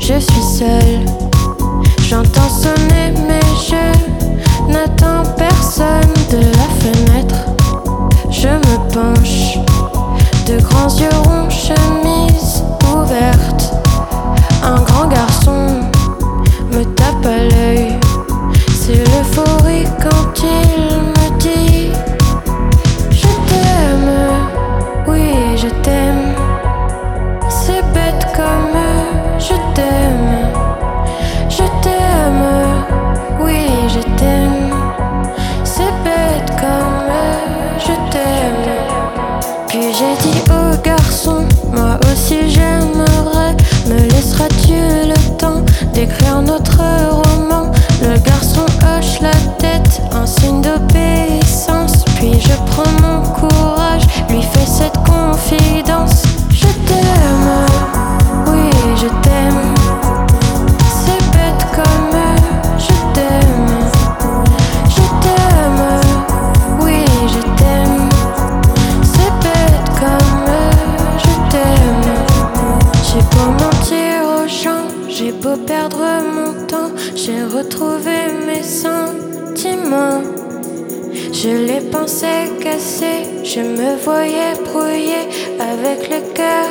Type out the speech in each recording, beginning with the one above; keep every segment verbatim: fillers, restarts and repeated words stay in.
Je suis seule, j'entends sonner mais je n'attends personne de la fenêtre. Je me penche, de grands yeux ronds, chemise ouverte. Un grand garçon me tape à l'œil. C'est l'euphorie quand il me dit: je t'aime, oui je t'aime. C'est bête comme je t'aime. Je t'aime, oui je t'aime. C'est bête comme je t'aime. Puis j'ai dit au garçon: moi aussi j'aimerais. Me laisseras-tu le temps d'écrire notre roman? Le garçon hoche la tête en signe d'obéissance. Puis je prends mon courage, lui fais cette confidence: je t'aime, oui je t'aime. C'est bête comme je t'aime. Je t'aime, oui je t'aime. C'est bête comme je t'aime. J'ai beau mentir aux gens, j'ai beau perdre mon temps, j'ai retrouvé mes sentiments. Je les pensais cassés, je me voyais brouillé avec le cœur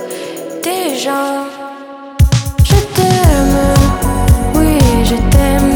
des gens. Je t'aime, oui je t'aime.